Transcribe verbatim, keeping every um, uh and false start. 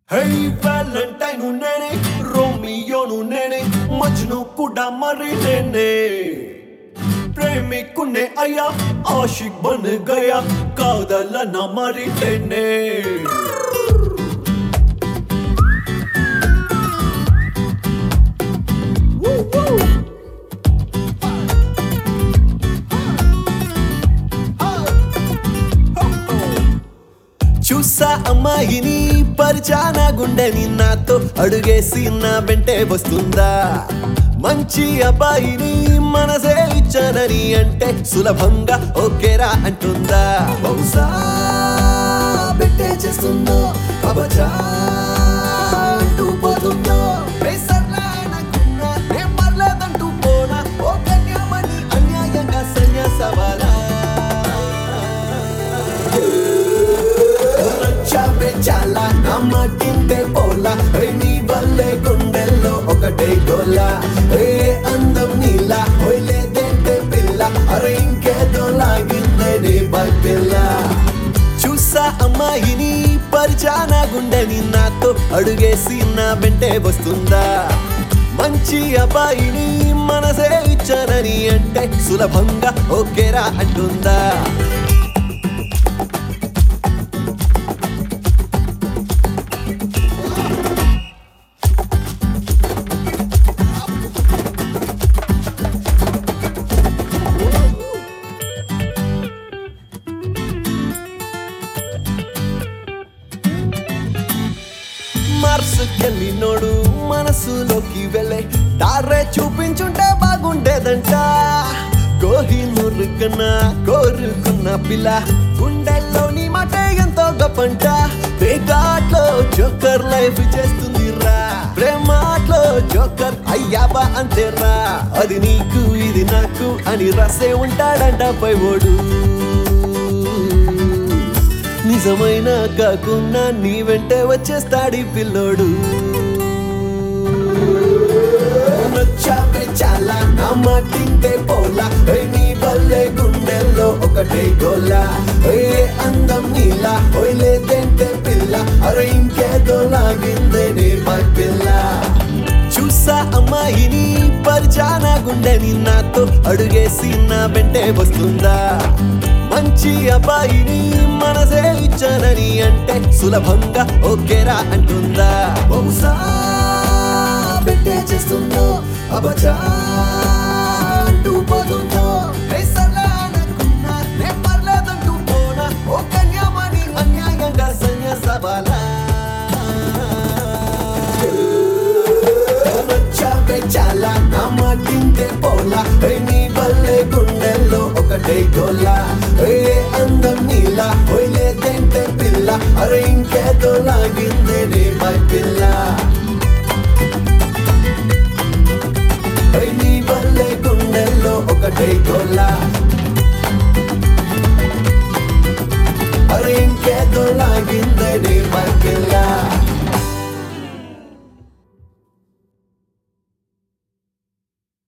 Hey Valentine nene, Romeo nene, Majnu kuda mari nene. प्रेमिक ने आया आशिक बन गया कादल न मरी तेने చూసా అమ్మాయిని పరిచానా గుండెని నాతో అడుగేసి నా వెంటే వస్తుందా మంచి అబ్బాయిని మనసే ఇచ్చానని అంటే సులభంగా ఓకేరా అంటుందా బహుశా పెట్టే చేస్తుందో కబజా అంటూ పోతుందో పేసర్లా అనుకున్నా నేను పర్లేదంటూ పోనా ఓ కన్యామణి అన్యాయంగా సన్యాసవాలా చాలా నమ్మటింటే పోలా నీ వల్లే గుండెల్లో ఒకటే గోలా ఏ అందం నీలా లేదంటే పిల్ల అరే ఇంకేదో లాగిందే నీ పిల్ల చూసా అమ్మాయిని పరిచానా గుండెని నాతో అడుగేసి నా వెంటే వస్తుందా మంచి అబ్బాయిని మనసే ఇచ్చానని అంటే సులభంగా ఓకేరా అంటుందా మార్సుకెళ్ళినోడు మనసులోకి వెళ్ళే దారే చూపించుంటే బాగుండేదంట కోహినూరు కన్నా కోరుకున్న పిల్ల గుండెల్లోని మాట ఎంతో గొప్పంట పేకాట్లో జోకర్ లైఫ్ చేస్తుంది రా ప్రేమాట్లో జోకర్ అయ్యాబా అంతేరా అది నీకు ఇది నాకు అని రాసే ఉంటాడంట పై ఓడు నిజమైన కాకున్నా నీ వెంటే వచ్చేస్తాడి పిల్లోడు నచ్చావే చాలా నా మాటింటే పోలా నీ వల్లే గుండెల్లో ఒకటే గోలా ఏ అందం నీలా లేదంటే పిల్ల అరే ఇంకేదో లాగిందే నీ పిల్ల చూసా అమ్మాయిని పరిచానా గుండెని నాతో అడుగేసి నా వెంటే వస్తుందా మంచి అబ్బాయిని మనసే ఇచ్చానని అంటే సులభంగా ఓకేరా అంటుందా బహుశా పెట్టే చేస్తుందో అబచా అంటూ పోతుందో పేసర్లా అనుకున్నా నేను పర్లేదంటూ పోనా ఓ కన్యామణి అన్యాయంగా సన్యాసవాలా నచ్చావే చాలా నా మాటింటే పోలా నీ వల్లే గుండెల్లో ఒకటే గోలా ఏ అందం నీలా లేదంటే పిల్ల అరే ఇంకేదో లాగిందే నీ పిల్ల నీ వల్లే గుండెల్లో ఒకటే గోలా అరే ఇంకేదో లాగిందే నీ పిల్ల